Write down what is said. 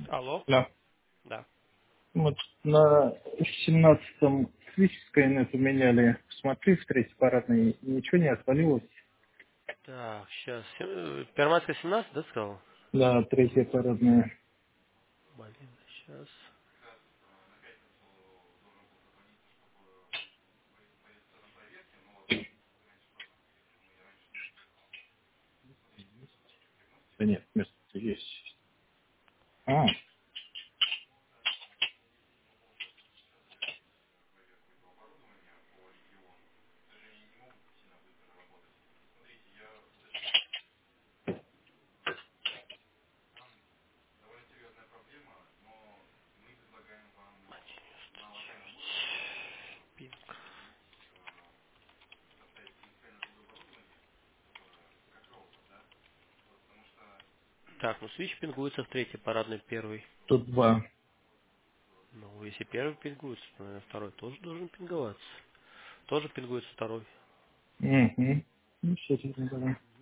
Алло? Да. Да. Вот на 17-м свич Skynet меняли. Смотри, в третьей парадной ничего не отвалилось. Так, сейчас. Первомайская 17, да, сказал? Да, третья парадная. Блин, сейчас. Да нет, место есть. А, Пинг. Так, ну свич пингуется в третьей, парадной первый. тут два. Ну, если первый пингуется, то, наверное, второй тоже должен пинговаться. Тоже пингуется второй. Угу. Ну, все, давай.